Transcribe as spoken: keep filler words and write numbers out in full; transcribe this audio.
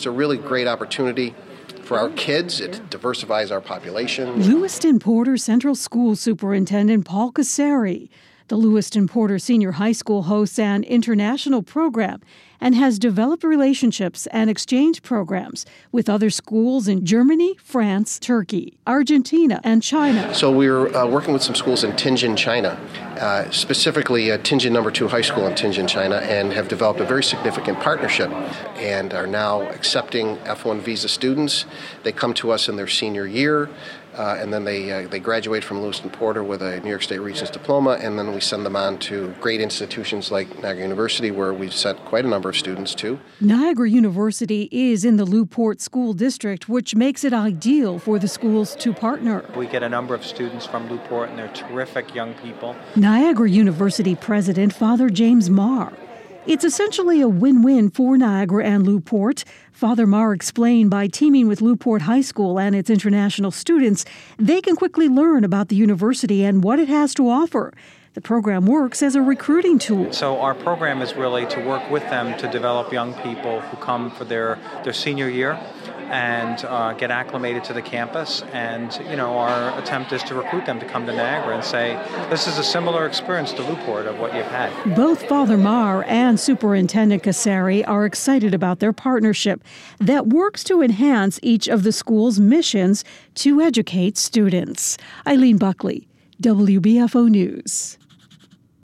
it's a really great opportunity for our kids. It diversifies our population. Lewiston Porter Central School Superintendent Paul Cassari. The Lewiston Porter Senior High School hosts an international program and has developed relationships and exchange programs with other schools in Germany, France, Turkey, Argentina, and China. So we're uh, working with some schools in Tianjin, China, uh, specifically uh, Tianjin Number Two High School in Tianjin, China, and have developed a very significant partnership and are now accepting F one visa students. They come to us in their senior year. Uh, and then they uh, they graduate from Lewiston Porter with a New York State Regents diploma, and then we send them on to great institutions like Niagara University, where we've sent quite a number of students to. Niagara University is in the Lew-Port School District, which makes it ideal for the schools to partner. We get a number of students from Lew-Port, and they're terrific young people. Niagara University President Father James Marr. It's essentially a win-win for Niagara and Lew-Port. Father Marr explained by teaming with Lew-Port High School and its international students, they can quickly learn about the university and what it has to offer. The program works as a recruiting tool. So our program is really to work with them to develop young people who come for their, their senior year and uh, get acclimated to the campus. And, you know, our attempt is to recruit them to come to Niagara and say, this is a similar experience to Lew-Port of what you've had. Both Father Marr and Superintendent Cassari are excited about their partnership that works to enhance each of the school's missions to educate students. Eileen Buckley, W B F O News.